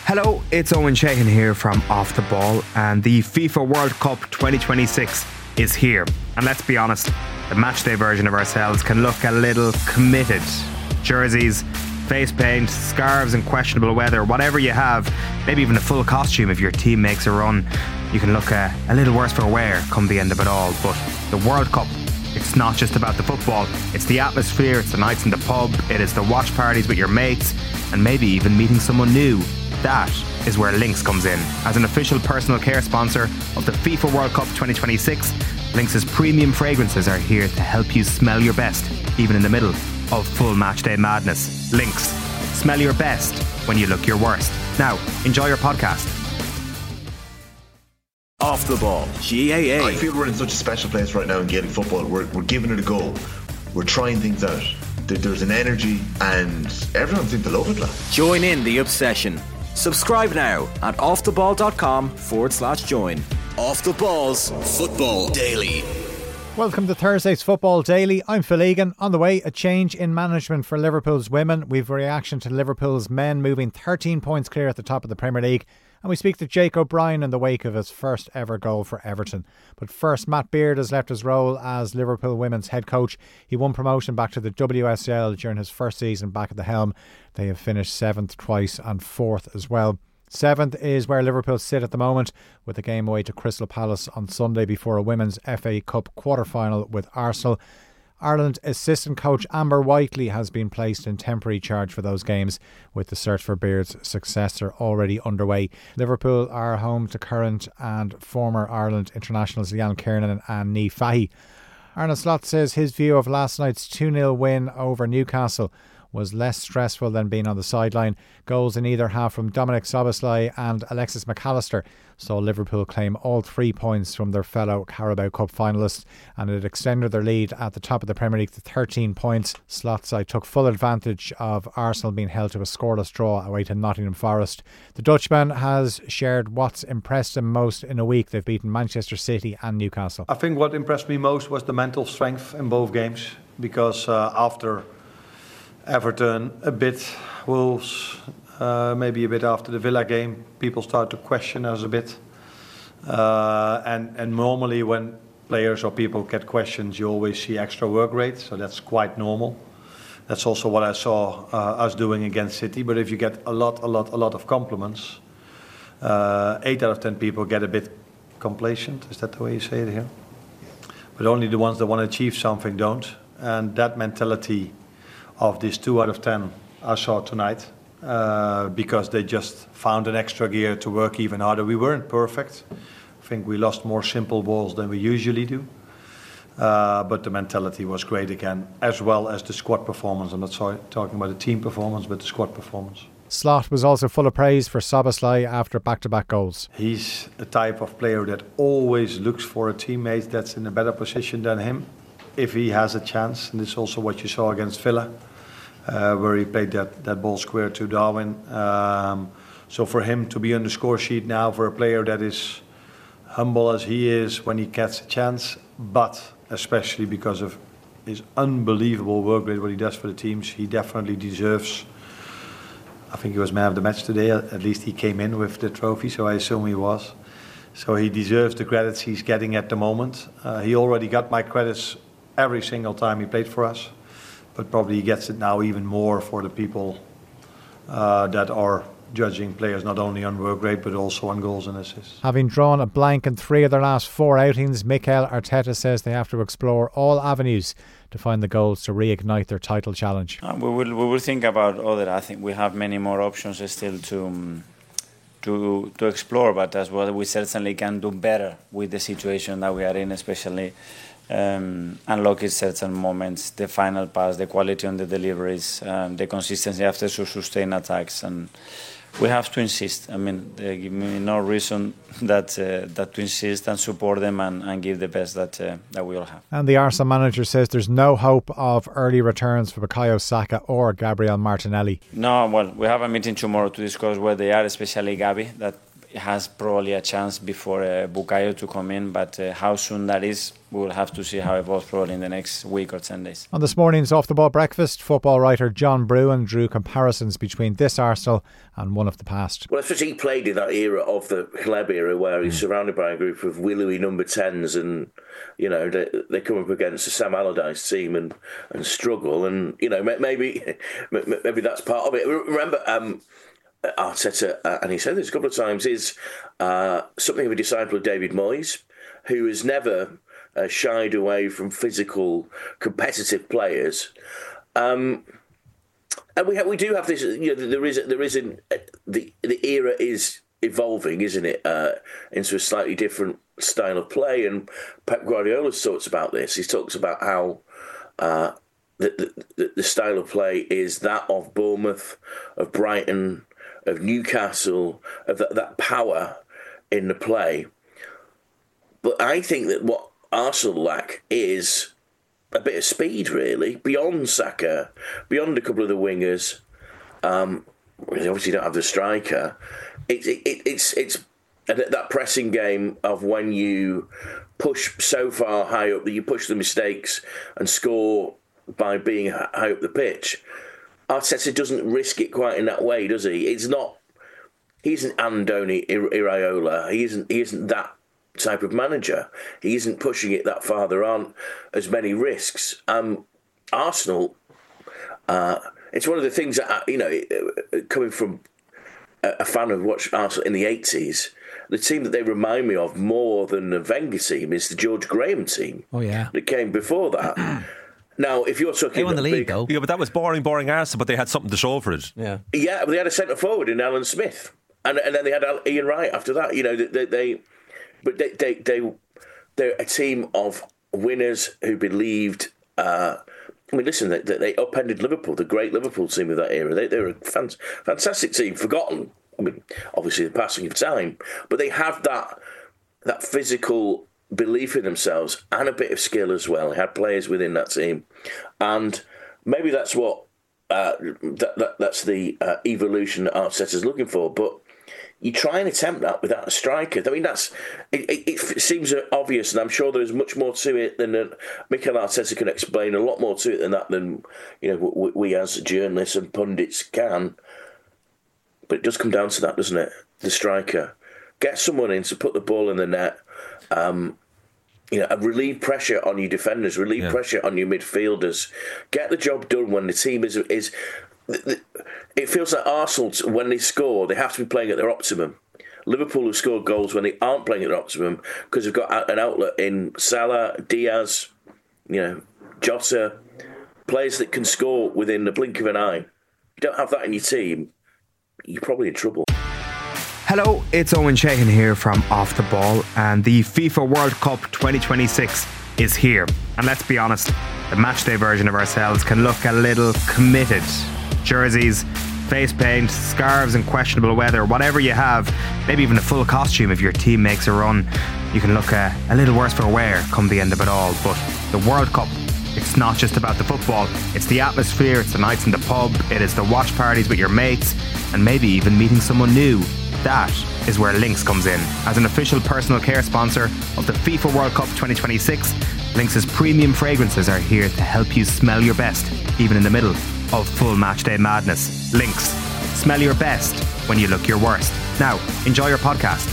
Hello, it's Owen Sheehan here from Off the Ball, and the FIFA World Cup 2026 is here. And let's be honest, the matchday version of ourselves can look a little committed. Jerseys, face paint, scarves and questionable weather, whatever you have, maybe even a full costume if your team makes a run, you can look a little worse for wear come the end of it all. But the World Cup, it's not just about the football, it's the atmosphere, it's the nights in the pub, it is the watch parties with your mates, and maybe even meeting someone new. That is where Lynx comes in. As an official personal care sponsor of the FIFA World Cup 2026, Lynx's premium fragrances are here to help you smell your best, even in the middle of full matchday madness. Lynx, smell your best when you look your worst. Now, enjoy your podcast. Off the Ball, GAA. I feel we're in such a special place right now in Gaelic football. We're giving it a go. We're trying things out. There's an energy and everyone seems to love it. Join in the obsession. Subscribe now at offtheball.com/join. Off the Ball's Football Daily. Welcome to Thursday's Football Daily. I'm Phil Egan. On the way, a change in management for Liverpool's women. We've a reaction to Liverpool's men moving 13 points clear at the top of the Premier League. And we speak to Jake O'Brien in the wake of his first ever goal for Everton. But first, Matt Beard has left his role as Liverpool women's head coach. He won promotion back to the WSL during his first season back at the helm. They have finished 7th twice and 4th as well. 7th is where Liverpool sit at the moment, with a game away to Crystal Palace on Sunday before a Women's FA Cup quarter-final with Arsenal. Ireland assistant coach Amber Whiteley has been placed in temporary charge for those games, with the search for Beard's successor already underway. Liverpool are home to current and former Ireland internationals Leanne Kiernan and Niamh Fahey. Arne Slot says his view of last night's 2-0 win over Newcastle was less stressful than being on the sideline. Goals in either half from Dominic Szoboszlai and Alexis McAllister saw Liverpool claim all 3 points from their fellow Carabao Cup finalists, and it extended their lead at the top of the Premier League to 13 points. Slotside took full advantage of Arsenal being held to a scoreless draw away to Nottingham Forest. The Dutchman has shared what's impressed him most in a week. They've beaten Manchester City and Newcastle. I think what impressed me most was the mental strength in both games, because after Everton, a bit, Wolves, maybe a bit after the Villa game, people start to question us a bit. And normally when players or people get questions, you always see extra work rate, so that's quite normal. That's also what I saw us doing against City. But if you get a lot of compliments, 8 out of 10 people get a bit complacent. Is that the way you say it here? But only the ones that want to achieve something don't. And that mentality of these 2 out of 10 I saw tonight, because they just found an extra gear to work even harder. We weren't perfect. I think we lost more simple balls than we usually do. But the mentality was great again, as well as the squad performance. I'm not talking about the team performance, but the squad performance. Slot was also full of praise for Szoboszlai after back-to-back goals. He's a type of player that always looks for a teammate that's in a better position than him, if he has a chance. And this is also what you saw against Villa, where he played that ball square to Darwin. So for him to be on the score sheet now, for a player that is humble as he is when he gets a chance, but especially because of his unbelievable work rate, what he does for the teams, he definitely deserves. I think he was man of the match today. At least he came in with the trophy, so I assume he was. So he deserves the credits he's getting at the moment. He already got my credits every single time he played for us, but probably he gets it now even more for the people that are judging players not only on work rate but also on goals and assists. Having drawn a blank in 3 of their last 4 outings, Mikel Arteta says they have to explore all avenues to find the goals to reignite their title challenge. We will think about other. I think we have many more options still to explore, but as well we certainly can do better with the situation that we are in, especially unlocking certain moments, the final pass, the quality on the deliveries, the consistency after sustained attacks, and we have to insist. I mean, they give me no reason that to insist and support them and give the best that we all have. And the Arsenal manager says there's no hope of early returns for Bukayo Saka or Gabriel Martinelli. No, well, we have a meeting tomorrow to discuss where they are, especially Gabi, that has probably a chance before Bukayo to come in, but how soon that is, we will have to see how it evolves probably in the next week or 10 days. On this morning's Off the Ball breakfast, football writer John Brewin drew comparisons between this Arsenal and one of the past. Well, especially he played in that era of the Hleb era where he's surrounded by a group of willowy number 10s and, you know, they come up against a Sam Allardyce team and struggle, and, you know, maybe that's part of it. Remember, Arteta, and he said this a couple of times, is something of a disciple of David Moyes, who has never shied away from physical, competitive players. And we do have this. You know, the era is evolving, isn't it, into a slightly different style of play. And Pep Guardiola talks about this. He talks about how the style of play is that of Bournemouth, of Brighton, of Newcastle, of that power in the play. But I think that what Arsenal lack is a bit of speed, really, beyond Saka, beyond a couple of the wingers. They obviously don't have the striker. It's that pressing game of when you push so far high up that you push the mistakes and score by being high up the pitch. Arteta doesn't risk it quite in that way, does he? He isn't Andoni Iraola. He isn't that type of manager. He isn't pushing it that far. There aren't as many risks. Arsenal, it's one of the things that, you know, coming from a fan of watched Arsenal in the 80s, the team that they remind me of more than the Wenger team is the George Graham team. Oh, yeah. That came before that. Now, if you're talking... They won the league, though. Yeah, but that was boring Arsenal, but they had something to show for it. Yeah, but they had a centre-forward in Alan Smith. And then they had Ian Wright after that. You know, they're a team of winners who believed... I mean, listen, they upended Liverpool, the great Liverpool team of that era. They were a fantastic team, forgotten. I mean, obviously the passing of time. But they have that physical belief in themselves and a bit of skill as well. They had players within that team. And maybe that's what... that's the evolution that Arteta's looking for. But you try and attempt that without a striker. I mean, it seems obvious, and I'm sure there's much more to it than Mikel Arteta can explain. A lot more to it than you know we as journalists and pundits can. But it does come down to that, doesn't it? The striker. Get someone in to put the ball in the net. You know, and relieve pressure on your defenders, relieve pressure on your midfielders. Get the job done when the team is. It feels like Arsenal, when they score, they have to be playing at their optimum. Liverpool have scored goals when they aren't playing at their optimum because they've got an outlet in Salah, Diaz, you know, Jota, players that can score within the blink of an eye. If you don't have that in your team, you're probably in trouble. Hello, it's Owen Sheehan here from Off the Ball, and the FIFA World Cup 2026 is here. And let's be honest, the matchday version of ourselves can look a little committed. Jerseys, face paint, scarves and questionable weather, whatever you have, maybe even a full costume if your team makes a run, you can look a little worse for wear come the end of it all. But the World Cup, it's not just about the football, it's the atmosphere, it's the nights in the pub, it is the watch parties with your mates, and maybe even meeting someone new. That is where Lynx comes in. As an official personal care sponsor of the FIFA World Cup 2026, Lynx's premium fragrances are here to help you smell your best, even in the middle of full matchday madness. Lynx, smell your best when you look your worst. Now, enjoy your podcast.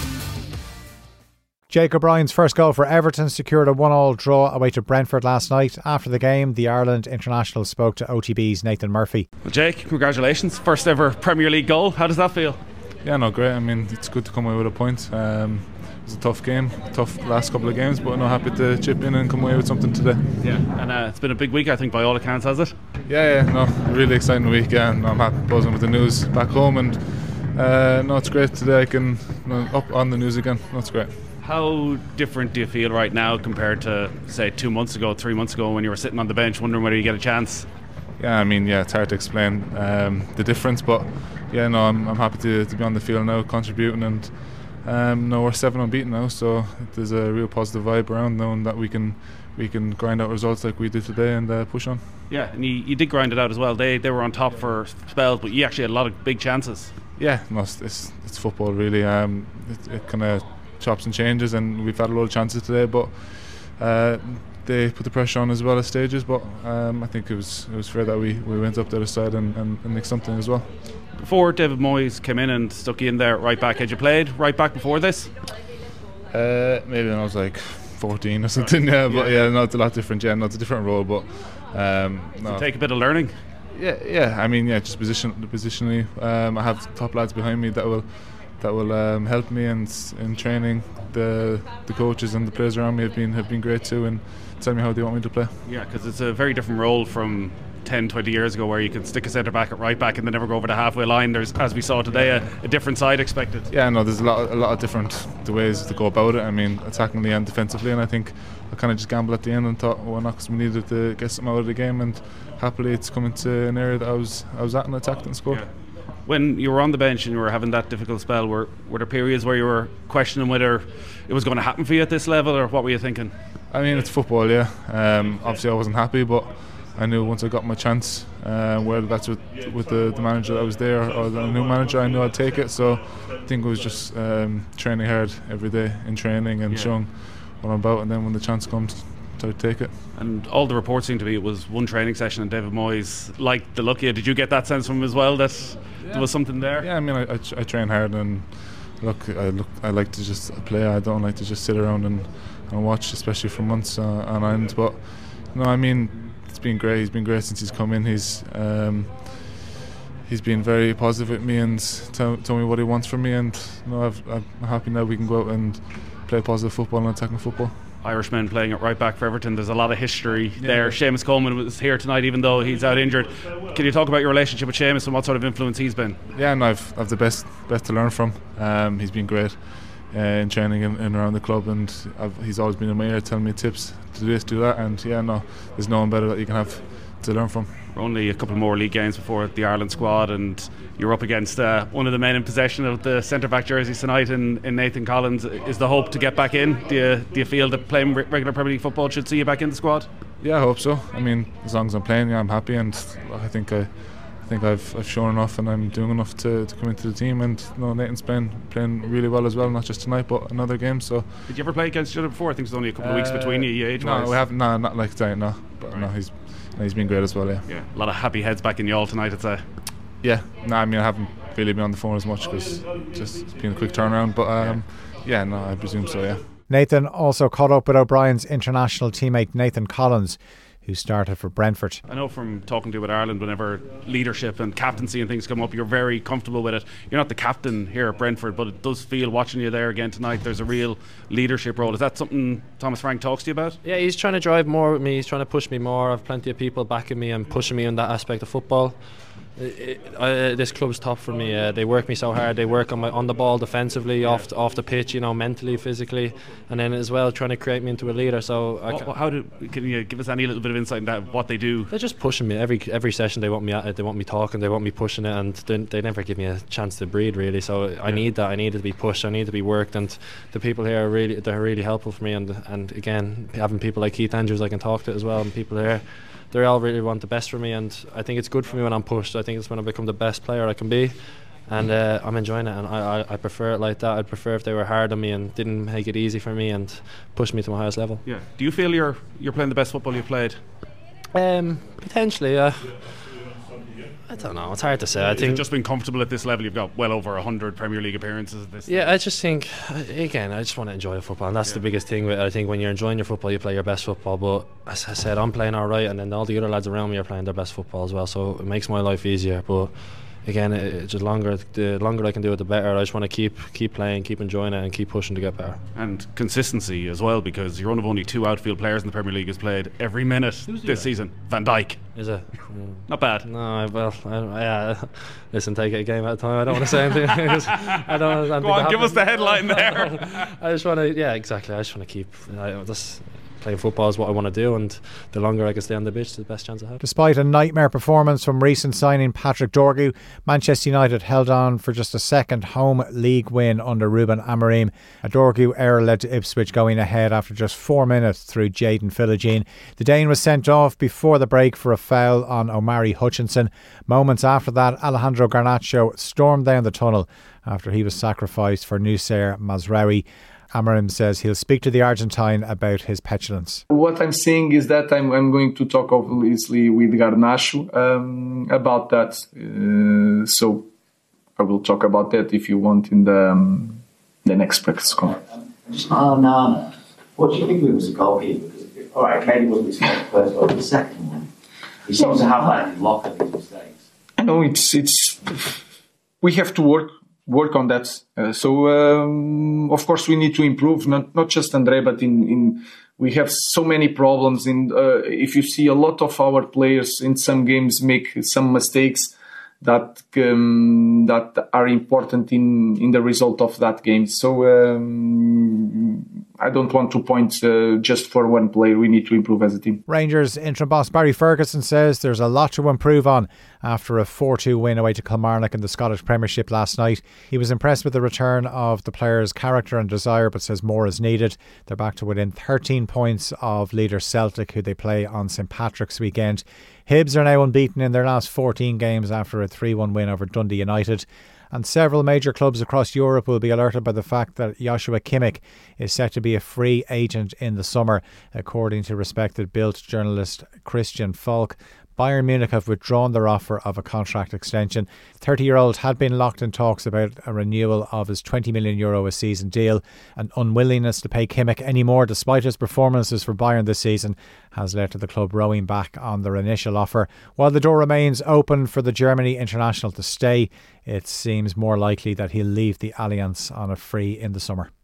Jake O'Brien's first goal for Everton secured a 1-1 draw away to Brentford last night. After the game, the Ireland international spoke to OTB's Nathan Murphy. Well, Jake, congratulations. First ever Premier League goal. How does that feel? Yeah, no, great. I mean, it's good to come away with a point. It was a tough game, tough last couple of games, but I'm happy to chip in and come away with something today. Yeah, and it's been a big week, I think, by all accounts, has it? Yeah, no, really exciting week, and I'm happy buzzing with the news back home, and no, it's great today. I can up on the news again. That's great. How different do you feel right now compared to, say, 2 months ago, 3 months ago, when you were sitting on the bench wondering whether you get a chance? Yeah, I mean, it's hard to explain the difference, but yeah, no, I'm happy to be on the field now, contributing, and no, we're 7 unbeaten now, so there's a real positive vibe around knowing that we can grind out results like we did today and push on. Yeah, and you did grind it out as well. They were on top for spells, but you actually had a lot of big chances. Yeah, no, it's football really. It kind of chops and changes, and we've had a lot of chances today, but they put the pressure on as well at stages. But I think it was fair that we went up the other side and nicked something as well. Before David Moyes came in and stuck you in there at right back, had you played right back before this? Maybe when I was like 14 or something. But no, it's a lot different. Yeah, no, it's a different role, but no. Take a bit of learning. Yeah. I mean, just positionally. I have top lads behind me that will help me, and in training, the coaches and the players around me have been great too, and tell me how they want me to play. Yeah, because it's a very different role from 10-20 years ago, where you can stick a centre back at right back and then never go over the halfway line. There's, as we saw today, a different side expected. Yeah, no, there's a lot of different the ways to go about it. I mean, attackingly and defensively, and I think I kind of just gambled at the end and thought, well, not because we needed to get something out of the game, and happily it's come into an area that I was at and attacked and scored. Yeah. When you were on the bench and you were having that difficult spell, were there periods where you were questioning whether it was going to happen for you at this level, or what were you thinking? I mean, it's football, yeah. Obviously I wasn't happy, but I knew once I got my chance, whether that's with the manager that was there or the new manager, I knew I'd take it. So I think it was just training hard every day in training and showing what I'm about, and then when the chance comes, to take it. And all the reports seem to be it was one training session and David Moyes liked the look of you. Did you get that sense from him as well, that there was something there? Yeah, I mean, I train hard, and I like to just play. I don't like to just sit around and watch, especially for months on end. But no, I mean, it's been great. He's been great since he's come in. He's been very positive with me and told me what he wants from me, and I'm happy now we can go out and play positive football and attacking football. Irishmen playing at right back for Everton, there's a lot of history there. Seamus Coleman was here tonight, even though he's out injured. Can you talk about your relationship with Seamus and what sort of influence he's been? Yeah, no, I've the best to learn from. He's been great in training and around the club, and he's always been in my ear telling me tips to do this, do that, and there's no one better that you can have to learn from. We're only a couple more league games before the Ireland squad, and you're up against one of the men in possession of the centre-back jerseys tonight in Nathan Collins. Is the hope to get back in? Do you feel that playing regular Premier League football should see you back in the squad? Yeah, I hope so. I mean, as long as I'm playing, I'm happy, and I think I've shown enough and I'm doing enough to come into the team. And Nathan's playing really well as well, not just tonight but another game. So did you ever play against each other before? I think there's only a couple of weeks between you age-wise. No, we haven't. No, not like tonight. No, but right. No, he's been great as well. Yeah. A lot of happy heads back in Youghal tonight, I'd say. Yeah. No, I mean, I haven't really been on the phone as much because just it's been a quick turnaround. But I presume so. Yeah. Nathan also caught up with O'Brien's international teammate Nathan Collins, who started for Brentford. I know from talking to you with Ireland, whenever leadership and captaincy and things come up, you're very comfortable with it. You're not the captain here at Brentford, but it does feel, watching you there again tonight, there's a real leadership role. Is that something Thomas Frank talks to you about? Yeah, he's trying to drive more with me. He's trying to push me more. I've plenty of people backing me and pushing me in that aspect of football. This club's tough for me. They work me so hard. They work on the ball defensively, off the pitch, mentally, physically, and then as well trying to create me into a leader. So can you give us any little bit of insight into what they do? They're just pushing me every session. They want me at it. They want me talking. They want me pushing it, and they never give me a chance to breathe really. So I need that. I need to be pushed. I need to be worked, and the people here they're really helpful for me. And again, having people like Keith Andrews I can talk to as well, and people here. They all really want the best for me, and I think it's good for me when I'm pushed. I think it's when I become the best player I can be, and I'm enjoying it, and I prefer it like that. I'd prefer if they were hard on me and didn't make it easy for me and push me to my highest level. Yeah. Do you feel you're playing the best football you've played? Potentially, I don't know. It's hard to say. I think just being comfortable at this level. You've got well over 100 Premier League appearances at this stage. I just think, again, I just want to enjoy the football, and that's the biggest thing. I think when you're enjoying your football, you play your best football. But as I said, I'm playing all right, and then all the other lads around me are playing their best football as well. So it makes my life easier. But again, the longer I can do it, the better. I just want to keep playing, keep enjoying it, and keep pushing to get better. And consistency as well, because you're one of only 2 outfield players in the Premier League who's played every minute this season. Van Dijk. Is it? Not bad. No, well, listen, take it a game at a time. I don't want to say anything. I don't. Go on, give us the headline there. I just want to. Yeah, exactly. I just want to keep. playing football is what I want to do, and the longer I can stay on the pitch, the best chance I have. Despite a nightmare performance from recent signing Patrick Dorgu, Manchester United held on for just a second home league win under Ruben Amorim. A Dorgu error led to Ipswich going ahead after just 4 minutes through Jayden Philogene. The Dane was sent off before the break for a foul on Omari Hutchinson. Moments after that, Alejandro Garnacho stormed down the tunnel after he was sacrificed for Noussair Mazraoui. Amorim says he'll speak to the Argentine about his petulance. What I'm saying is that I'm going to talk obviously with Garnacho about that. So I will talk about that if you want in the next practice conference. No. What do you think of him as a goalkeeper? Because, all right, maybe it wasn't his first goal, but the second one, he seems to have that in his locker, these mistakes. I know it's we have to work on that. So of course we need to improve, not just Andre, but in we have so many problems. If you see a lot of our players in some games make some mistakes that are important in the result of that game. So I don't want to point just for one player. We need to improve as a team. Rangers interim boss Barry Ferguson says there's a lot to improve on after a 4-2 win away to Kilmarnock in the Scottish Premiership last night. He was impressed with the return of the players' character and desire, but says more is needed. They're back to within 13 points of leader Celtic, who they play on St Patrick's weekend. Hibs are now unbeaten in their last 14 games after a 3-1 win over Dundee United. And several major clubs across Europe will be alerted by the fact that Joshua Kimmich is set to be a free agent in the summer, according to respected Bild journalist Christian Falk. Bayern Munich have withdrawn their offer of a contract extension. The 30-year-old had been locked in talks about a renewal of his €20 million a season deal. An unwillingness to pay Kimmich any more despite his performances for Bayern this season has led to the club rowing back on their initial offer. While the door remains open for the Germany international to stay, it seems more likely that he'll leave the Allianz on a free in the summer.